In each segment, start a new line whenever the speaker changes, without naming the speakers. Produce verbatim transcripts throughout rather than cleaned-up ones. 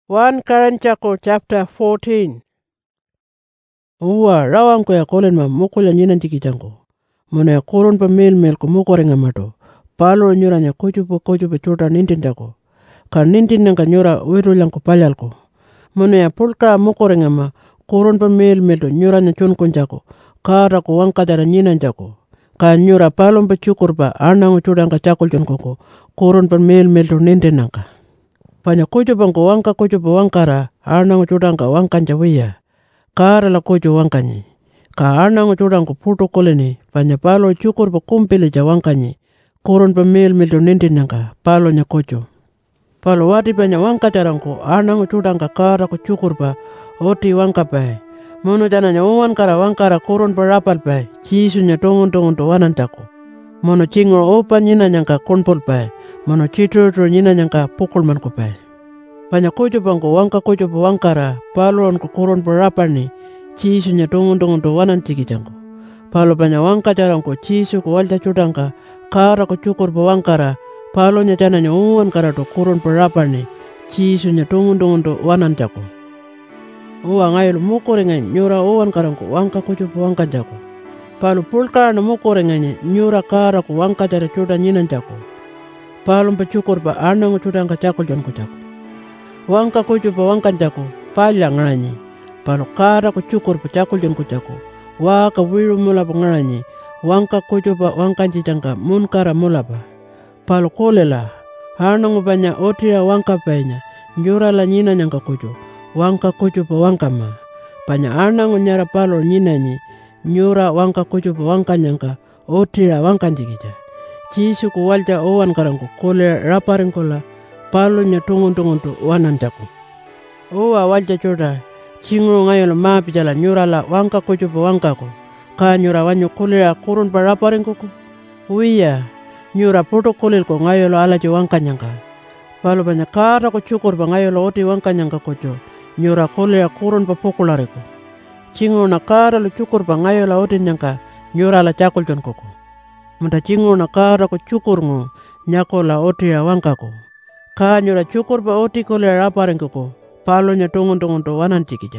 First Chronicles chapter fourteen. Uwa rawanko ya kolen ma mukuля nyinan tiki jango. Mona ya koron pa mil mil ko mukorenga mato. Palo nyura nya kujupo kujupo chuta nintin jako. Ka nintin nang ka nyura wiru lang ko palyal ko. Mona ya pulka mukorenga ma koron pa mil mil to nyura nya chun kun jako. Kara ko wangka dara nyinan jako. Ka nyura palom pa chukur pa anang chuda ka chakul chun koko. Koron pa mil mil to nintin nang ka. Panya kuju bangko wangka kuju wangkara anang chudangka wangkanja wiya kara la kuju wangkanyi ka anang chudangko puto koleni panya palo chukur pa kumpili ja wangkanyi kurun pa mil mil to nintin nangka palo nya kuju palo wati panya wangka charangko anang chudangka kara ko chukur pa oti wangka pai mono jana nya uwan kara wangkara kurun pa rapal pai chisu nya tongon tongon to wanantako mono chingo opa nyina nyangka konpol pai mono chitro nyina nyangka pukul man ko pai panya kuju bangko wangka kuju wangkara palon ko kurun berapani chisu nya tongon tongon to wanan tiki jango palo panya wangka jarangko chisu ko walta chudangka kara ko chukur wangkara palo nya jana nya uwan kara to kurun berapani chisu nya tongon tongon to wanan jako uwa ngayul mukorenga nyura uwan karangko wangka kuju wangka jako palo pulka na mukorenga nyura kara ko wangka jara chuda nyinan jako palom pa chukur pa anang chudangka chakul jon ko jako wangka kuju pa wangkan jako palya ngaranyi palo kara ko chukur pa chakul jon ko jako waka wiru mula pa ngaranyi wangka kuju pa wangkan jijangka mun kara mula pa palo kolela hanang banya otira wangka painya nyura la nyina nyangka kuju wangka kuju pa wangka ma panya anang nyara palo nyina nyi nyura wangka kuju pa wangka nyangka otira wangkan jigija chisu ko walja owan karangko kole raparing kola palo nya tongon tongon to wanan jako owa walja choda chingro ngayo ma pijala nyura la wangka kuju pa wangka ko ka nyura wanyo kulira kurun pa raparing ko wiya nyura poto kulil ko ngayo lo alaji wangka nyangka palo banya kara ko chukur pa ngayo lo oti wangka nyangka kojo nyura kulira kurun pa pokulare ko chingro na kara lo chukur pa ngayo la oti nyangka nyura la chakul jon koko mata chingro na kara ko chukur ngo nyako la oti ya wangka ko ka nyura chukur pa oti kole raparing koko palo nya tongon tongon to wanan tikija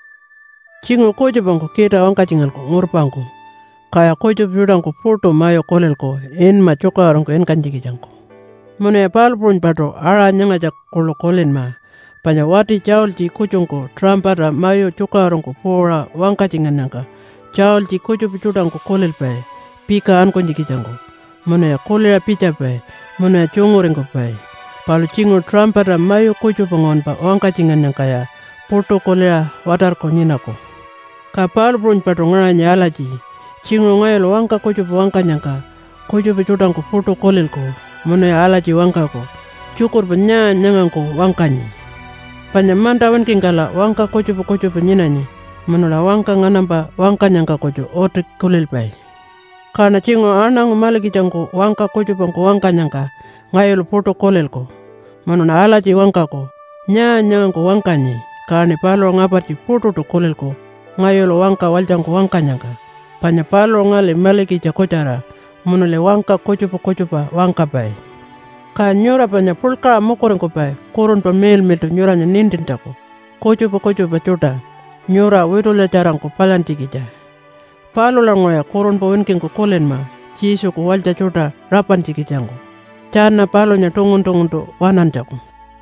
chingo kojo bangko kita wangka chingal ko ngurpangko kaya kojo bidang ko porto mayo kolel ko en ma choka rong ko en kanjiki jangko mone pal pun pato ara nyanga jak kolo kolen ma panya wati chaul ji kujong ko trampara mayo choka rong ko pora wangka chingan nangka chaul ji kojo bidang ko kolel pai pika an konjiki jangko mone ya kolera picha pai mone ya chongoring ko pai palo chingo trampara mayo kuju pangon pa wangka chingan yang kaya porto kolera watar ko nyina ko ka palo brun pato ngara nyala ji chingo ngayo wangka kuju pa wangka nyangka kuju pa chudang ko porto kolel ko mono ya ala ji wangka ko chukur pa nya nyangang ko wangka nyi panya manda wan kingkala wangka kuju pa kuju pa nyina nyi mono la wangka nganamba wangka nyangka kuju ote kolel pai kana chingo anang malagi jangko wangka kuju pangko wangka nyangka ngayo porto kolel ko mano na alaji wangka ko nya nyang ko wangka ni kane palo ngapati porto to kolel ko ngayo wangka waljang ko wangka nyangka panya palo ngale malagi jakocara mano le wangka kuju pa kuju pa wangka pai ka nyura panya pulka mokoren ko pai koron pa mel mel to nyura nya nintin tako kuju pa kuju pa chuta nyura wiru le jarang ko palanti gija palo lango ya koron pa wenken ko kolen ma chisu ko walja chuta rapan tiki jango chana palo nya tongon tongon to wanan jako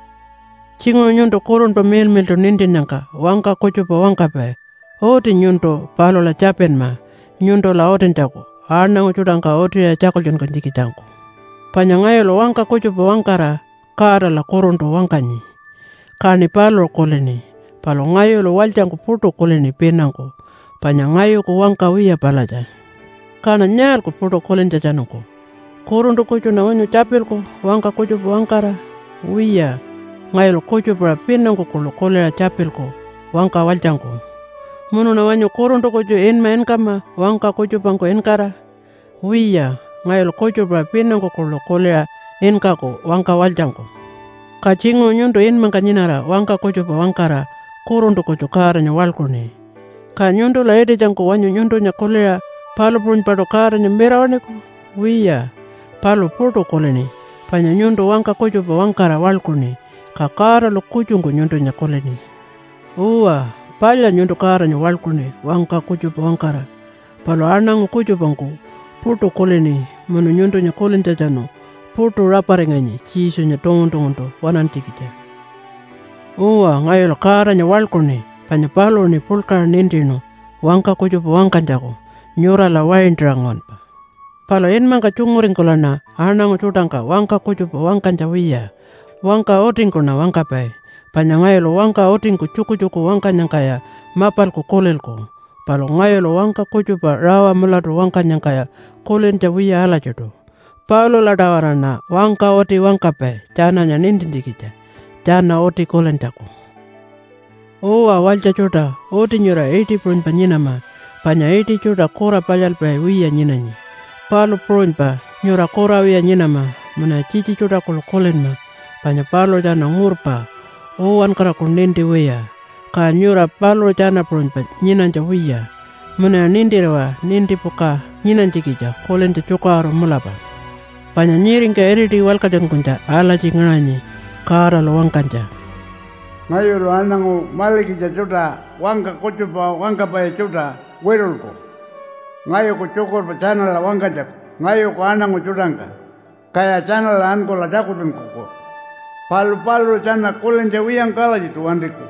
chingo nyonto koron pa mel mel to nintin nangka wangka kuju pa wangka pa oti nyonto palo la chapen ma nyonto la oten jako anang chudangka oti ya chakol jon kan tiki jango panya ngayo lo wangka kuju pa wangkara kara la koron to wangka nyi kani palo koleni palo ngayo lo waljang ko puto koleni penangko panya ngayo ko wangka wiya palaja kana nyal ko puto kolen jajano ko koron to kuju na wanyo chapel ko wangka kuju pa wangkara wiya ngayo lo kuju pa penangko ko lo kolera chapel ko wangka waljang ko mono na wanyo koron to kuju en ma en kama wangka kuju pangko enkara wiya ngayo lo kuju pa penangko ko lo kolera enka ko wangka waljang ko kachingo nyundo en mangkanyinara wangka kuju pa wangkara koron to kuju kara nya walko ne ka nyundo la ede jangko wanyo nyundo nya kolera palo brun pato kara nya merawane ko wiya palo porto koleni panya nyundo wangka kuju pa wangkara walko ne ka kaara lo kujungu nyundo nya koleni. Uwa, palya nyundo kaara nya walkune wangka kujupa wangkara. Palo anangu kujupanku putu koleni manu nyundo nya kolen jajano putu raparenganyi chisu nya tongon-tongon wanantikita. Uwa, ngayolo kaara nya walkune panya palo ni pulkara nindino wangka kujupa wangkanjako nyura la waindrangon pa. Palo en mangka chunguring kolana anangu chutangka wangka kujupa wangkanja wiya. Wangka otingku na wangka pai. Panya ngayolo wangka otingku chuku-chuku wangka nyangkaya mapalku kolelku. Palo ngayolo wangka kujupa rawa mulatu wangka nyangkaya kolen jawiya ala jodo. Palo ladawarana wangka oti wangka pai. Jana nya nindindikita. Jana oti kolen jaku. Owa walja chuta oti nyura eighty point pa nyinama. Panya eighty chuta kora palyal pai wiya nyinanyi. Palo point pa nyura kora wiya nyinama. Muna chichi chuta kolo kolen ma. Panya palo jana ngurpa, owan kara kunindi wiya. Ka nyura palo jana prunpa nyinanja wiya. Muna nindirwa nindi puka nyinanji kija kolente chukaro mulapa. Panya nyiringka eriti walkajan kunja ala cingranyi kara lo wangkanja.
Ngayo lo anangu malikija chuta wangka kuchupa wangka paya chuta werulko. Ngayo ko chukor pa jana la wangkajak. Ngayo ko anangu chutangka. Kaya jana la anko la jakutun kuko. Palu-palu jana kolen jawiyang kala jitu wandiku.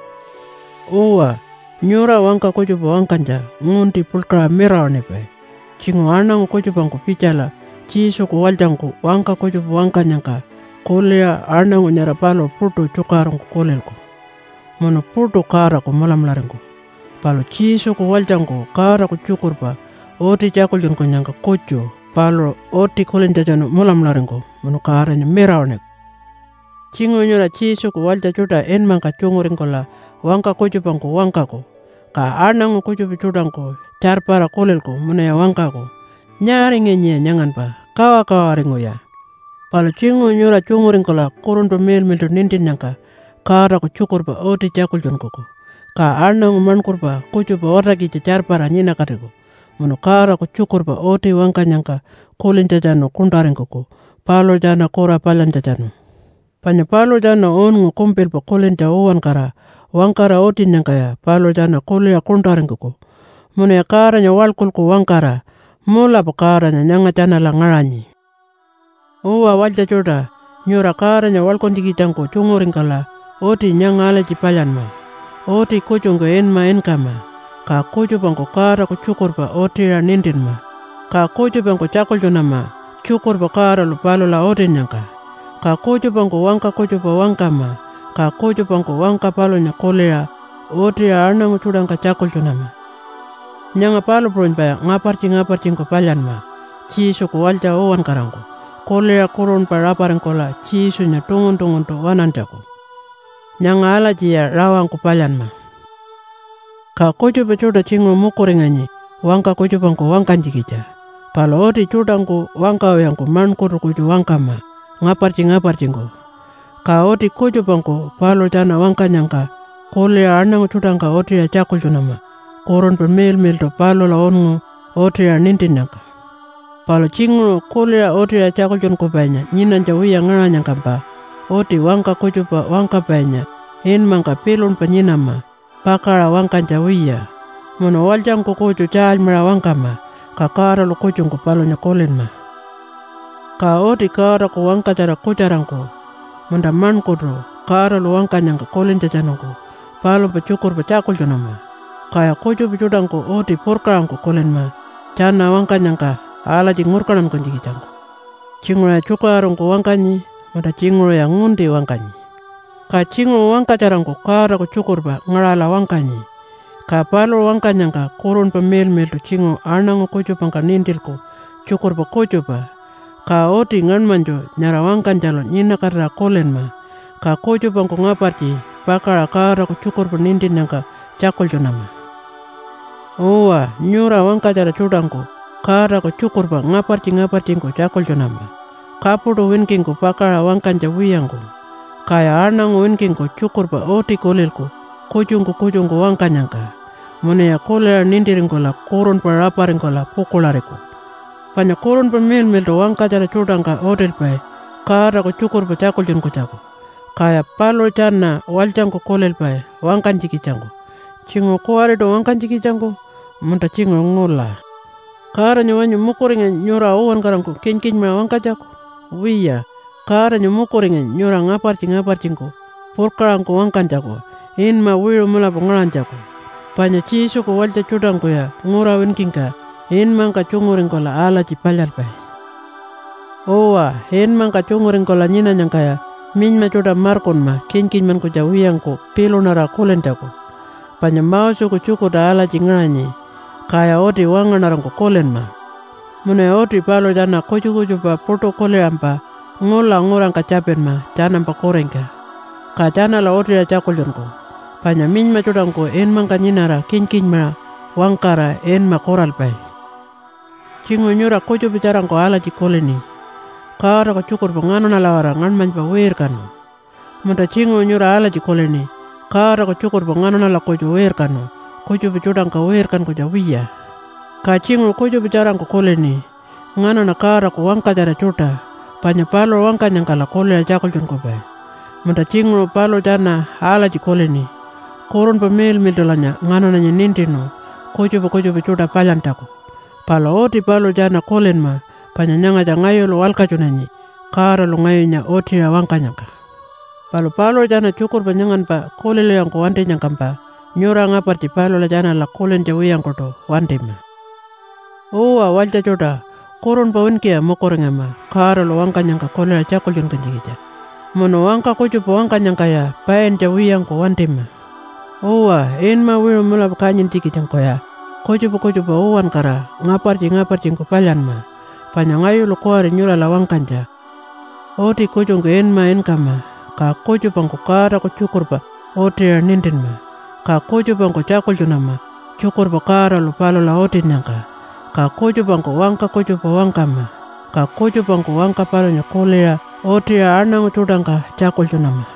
Uwa, nyura wangka kujupa wangkanja ngunti pulkra merau nepe. Chingu anangu kujupangku pichala, chisuku waljangku wangka kujupa wangkanyangka, kolea anangu nyara palo putu chukarangku kolelku. Mono putu karaku malamlaringku. Palo chisuku waljangku karaku chukurpa, oti jakuljunku nyangka kuju, palo oti kolen jajanu malamlaringku, mono karanya merau nepe. Chingu nyura chisuku walja chuta en mangka chunguringkola wangka kujupangku wangkaku. Ka anangu kujupi chutangku charpara kolelku munaya wangkaku. Nyari ngenye nyanganpa kawa kawa ringu ya. Palo chingu nyura chunguringkola kurundu mil miltu nindin nyangka karaku chukurpa oti jakuljunkuku. Ka anangu mankurpa kujupa waraki charpara nyina katiku. Munu karaku chukurpa oti wangka nyangka kulin jajanu kundaringkuku. Palo jana kura palan jajanu. Panya palo jana onungu kumpil pa kolen ja uwan kara, wangkara otin nyangkaya, palo jana kulia kuntaringkuku. Muna ya karanya walkulku wangkara, mula pa karanya nyanga jana la ngaranyi. Uwa walja chuta, nyura karanya walkonjikitangku chunguringkala, oti nyanga ala jipalyanma. Oti kuchungku enma enkama, ka kuchupangku kara ku chukurpa oti ra nindinma. Ka kuchupangku chakuljunama, chukurpa kara lu palo la otin nyangka. Ka kujupangku wangka kujupa wangkama, ka kujupangku wangka palonya kolera, oti anangu chudangka chakuljunama. Nyanga palo prunpaya ngaparci ngaparcingku palyanma, chisuku walja owan karangku, kolera kurun paraparengkola chisunya tungun-tungun tu wananjaku. Nyanga ala jia rawangku palyanma. Ka kujupa chuda chingu mukuringanyi, wangka kujupangku wangkanjikija. Palo oti chudangku wangka wayangku mankuru kuju wangkama. Ngaparci ngaparcingku. Ka oti kujupangku palo jana wangkanyangka kolea anangu chutangka oti ya chakuljunama. Koron per mil mil to palo la ongu oti ya nindinangka. Palo chingu kolea oti ya chakuljunku panya nyinanja wiya ngaranyangka pa. Oti wangka kujupa wangka panya en mangka pilun pa nyinama. Pakara wangkanja wiya. Mono waljangku kuju chalmira wangkama. Kakara lu kujungku palonya kolenma. Ka oti kara ku wangka cara kujarangku. Manda mankudro kara lu wangka nyangka kolin jajanangku. Palo pecukur pecakul junama. Kaya kuju pecudangku oti purkarangku kolin ma. Cana wangka nyangka ala jingurkanan kunjikicangku. Cingura cukarangku wangkanyi. Manda cingura yang ngundi wangkanyi. Ka cingura wangka carangku kara ku cukur pa ngarala wangkanyi. Ka palo wangka nyangka kurun pemil mil tu cingu anangu kuju pangka nintilku. Cukur pa kuju pa. Ka oti ngan manjo nyara wangkan jalo nyina kara kolen ma. Ka kuju pangku ngaparci pakara kara ku cukur penindin nangka cakul junama. Owa nyura wangka jara cudangku kara ku cukur pa ngaparci ngaparcingku cakul junama. Kapudu winkingku pakara wangkan jawiyangku. Kaya anang winkingku cukur pa oti kolilku kujungku kujungku wangkan nyangka. Mune ya kolera nindiringku la kurun pa raparingku la pukulariku. Panya kurun pemil mil do wangka jara cudangka odel pai kara ku cukur pa cakul junku cakul. Kaya palo jana waljangko kolel pai wangkan jikicangko. Chingo kuare do wangkan jikicangko munta chingo ngola. Kara nyawanyo mukuringa nyura uwan karangko ken-ken ma wangkajako. Wiya, kara nyo mukuringa nyura ngaparci ngaparcingko. Purkarangko wangkanjako. In ma wiro mula pengaranjako. Panya ciso ko walja cudangko ya ngura winkingka. In mangka cunguringko la ala cipalyal pai. Owa, in mangka cunguringko la nyina nyangkaya. Min ma cuda markon ma ken-ken man ko jawiyangko pilo nara kolenjako. Panya mausu ko cuko da ala cinganyi. Kaya oti wanganarangko kolen ma. Mune oti palo jana kucu-kucu pa porto kolerampa. Ngola ngorang kacapen ma jana pa korengka. Ka jana la oti ya cakoljonko. Panya min ma cudangko en mangka nyinara ken-ken ma wangkara en ma koral pai. Cingo nyura kucu bicarangko ala cikoleni. Kara ko cukur pengano na lawara ngan man pa wer kanu. Mata cingo nyura ala cikoleni. Kara ko cukur pengano na la kucu wer kanu. Kucu bicudang ka wer kan ko jawiya. Ka cingo kucu bicarang ko koleni. Ngano na kara ko wangka jara cuta. Panya palo wangka nyang kala kole ya jakol jun ko pai. Mata cingo palo jana ala cikoleni. Koron pa mel mel dolanya ngano na nintino. Kucu pa kucu bicuda palyantako. Palo oti palo jana kolen ma. Panya nyanga jangayo lo walka junanyi. Kara lo ngayo nya oti ya wangka nyangka. Palo palo jana cukur panyangan pa kole lo yang ko wante nyangkampa. Nyura ngaparti palo la jana la kolen jawiyang koto wante ma. Owa walja joda. Koron pa wenkia mokorenga ma. Kara lo wangka nyangka kole la cakol jun kanjikija. Mono wangka kucu pa wangka nyangka ya. Paen jawiyang ko wante ma. Owa en ma wiro mula pakanyin tiki jangko ya. Kucu pa kucu pa owan kara. Ngaparti ngaparti ko palyan ma. Panya ngayo lo kuare nyura la wangkanja. Oti kucu ke en ma en kama. Ka kucu pangko kara ko cukur pa. Oti ya nintin ma. Ka kucu pangko cakol junama. Cukur pa kara lo palo la oti nyangka. Ka kucu pangko wangka kucu pa wangka ma. Ka kucu pangko wangka palo nya kole ya. Oti ya anang cudangka cakol junama.